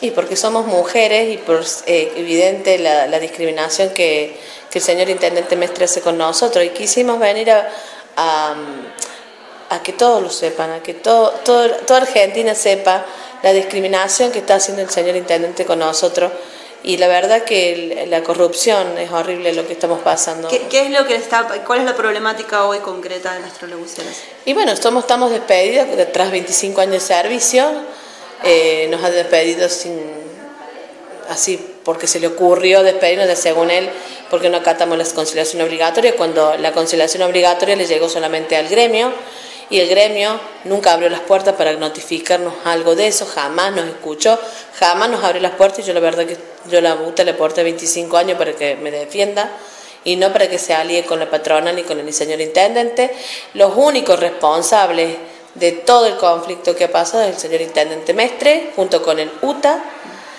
Y porque somos mujeres y por evidente la discriminación que el señor Intendente Mestre hace con nosotros. Y quisimos venir a que todos lo sepan, a que toda Argentina sepa la discriminación que está haciendo el señor Intendente con nosotros. Y la verdad que la corrupción es horrible lo que estamos pasando. ¿Qué es lo que cuál es la problemática hoy concreta de las trolebúseras? Y bueno, estamos despedidos tras 25 años de servicio. Nos ha despedido así porque se le ocurrió despedirnos según él, porque no acatamos la conciliación obligatoria, cuando la conciliación obligatoria le llegó solamente al gremio, y el gremio nunca abrió las puertas para notificarnos algo de eso, jamás nos escuchó, jamás nos abrió las puertas. Y yo la verdad que yo la UTA le aporté 25 años para que me defienda y no para que se alíe con la patrona ni con el señor Intendente. Los únicos responsables de todo el conflicto que ha pasado es el señor Intendente Mestre, junto con el UTA,